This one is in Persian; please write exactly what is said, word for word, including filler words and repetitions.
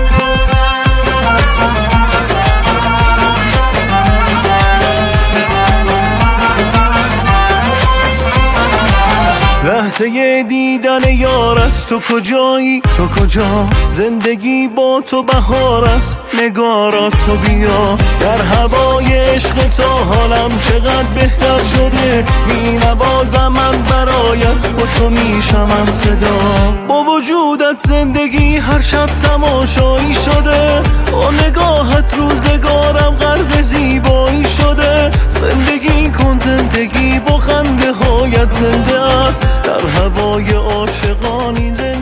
لحظه دیدن یار است، تو کجایی؟ تو کجا؟ زندگی با تو بهار است، نگارا تو بیا. در هوای عشق تو حالم چقدر بهتر شده، می نوازم من برایت، با تو میشمم صدا. با وجودت زندگی هر شب تماشایی شده، با نگاهت روزگارم غرق زیبایی شده. زندگی کن زندگی با خنده هایت زنده است، در هوای عاشقان این